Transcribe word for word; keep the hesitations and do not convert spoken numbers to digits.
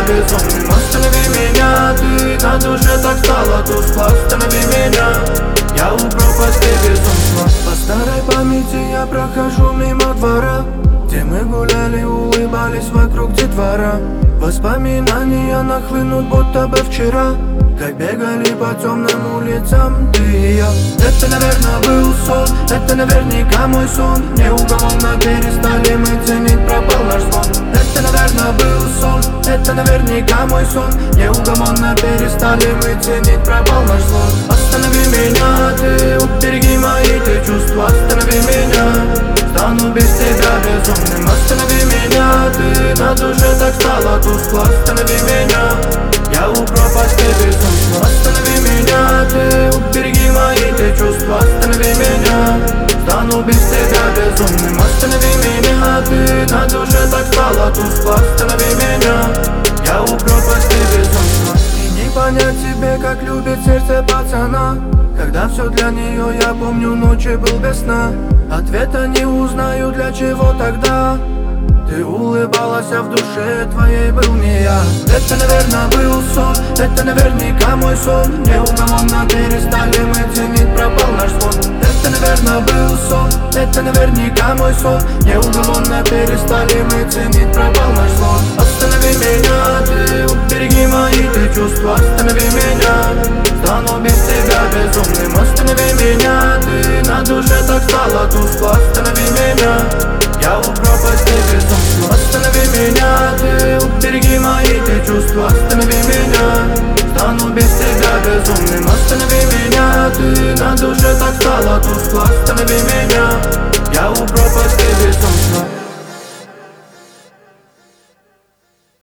безумным. Останови меня, ты на душе так стало тускло. Останови меня, я у пропасти безумства. По старой памяти я прохожу мимо двора, где мы гуляли, улыбались вокруг детвора. Воспоминания нахлынут будто бы вчера, как бегали по темным улицам ты и я. Это, наверное, был сон, это наверняка мой сон. Неугомонно перестали мы ценить, пропал наш звон. Это, наверное, был сон, это наверняка мой сон. Неугомонно перестали мы ценить, пропал наш звон. Останови меня, ты, убереги мои ты чувства. Останови меня, стану без тебя безумным. Останови меня, ты, на душе так стало тускло. Останови меня, я у пропасти безумства. Останови меня, ты, убереги мои ты чувства. Останови меня, стану без тебя безумным. Останови меня, ты, на душе так стало тускло. Останови меня, я у пропасти безумства. И не понять тебе, как любит сердце пацана, когда все для нее, я помню, ночи был без сна. Ответа не узнаю, для чего тогда ты улыбалась, а в душе твоей был не я. Это, наверное, был сон, это наверняка мой сон. Неугомонно перестали мы ценить, пропал наш звон. Это, наверное, был сон, это наверняка мой сон. Неугомонно перестали мы ценить, пропал наш звон. Останови меня, ты, убереги мои ты чувства. Останови меня, стану без тебя безумным. Останови меня, ты, на душе так стало тускло. Останови меня, я у пропасти безумства. Останови меня, ты, убереги мои ты чувства. Останови меня, стану без тебя безумным. Останови меня, ты, на душе так стало тускло. Останови меня,